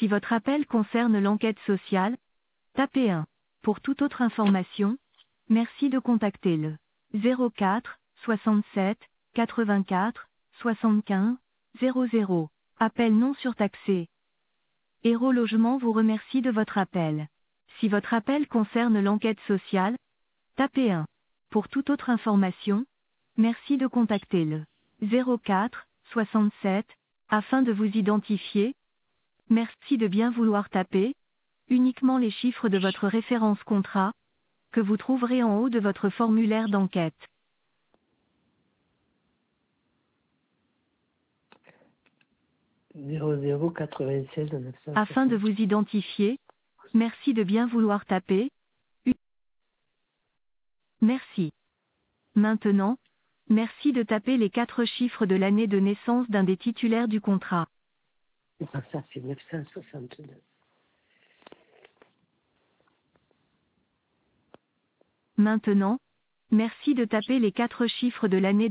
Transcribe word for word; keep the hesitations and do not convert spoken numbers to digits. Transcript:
Si votre appel concerne l'enquête sociale, tapez un. Pour toute autre information, merci de contacter le zéro quatre soixante-sept quatre-vingt-quatre soixante-quinze zéro zéro. Appel non surtaxé. Héros Logement vous remercie de votre appel. Si votre appel concerne l'enquête sociale, tapez un. Pour toute autre information, merci de contacter le zéro quatre soixante-sept afin de vous identifier. Merci de bien vouloir taper uniquement les chiffres de votre référence contrat que vous trouverez en haut de votre formulaire d'enquête. zéro zéro quatre-vingt-seize neuf cent soixante. Afin de vous identifier, merci de bien vouloir taper. Merci. Maintenant, merci de taper les quatre chiffres de l'année de naissance d'un des titulaires du contrat. Ah, ça c'est neuf cent soixante-neuf. Maintenant, merci de taper les quatre chiffres de l'année